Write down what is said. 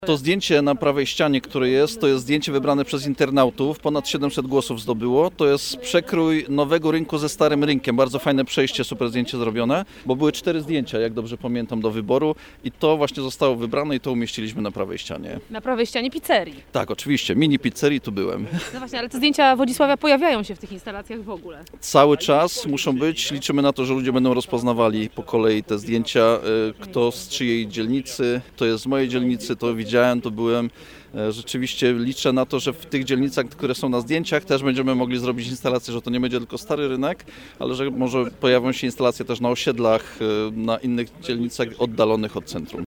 To zdjęcie na prawej ścianie, które jest, to jest zdjęcie wybrane przez internautów. Ponad 700 głosów zdobyło. To jest przekrój nowego rynku ze starym rynkiem. Bardzo fajne przejście, super zdjęcie zrobione, bo były 4 zdjęcia, jak dobrze pamiętam, do wyboru i to właśnie zostało wybrane i to umieściliśmy na prawej ścianie. Na prawej ścianie pizzerii. Tak, oczywiście, mini pizzerii tu byłem. No właśnie, ale te zdjęcia Wodzisławia pojawiają się w tych instalacjach w ogóle. Cały czas muszą być. Liczymy na to, że ludzie będą rozpoznawali po kolei te zdjęcia, kto z czyjej dzielnicy. To jest z mojej dzielnicy, to widziałem, to byłem. Rzeczywiście liczę na to, że w tych dzielnicach, które są na zdjęciach, też będziemy mogli zrobić instalację, że to nie będzie tylko stary rynek, ale że może pojawią się instalacje też na osiedlach, na innych dzielnicach oddalonych od centrum.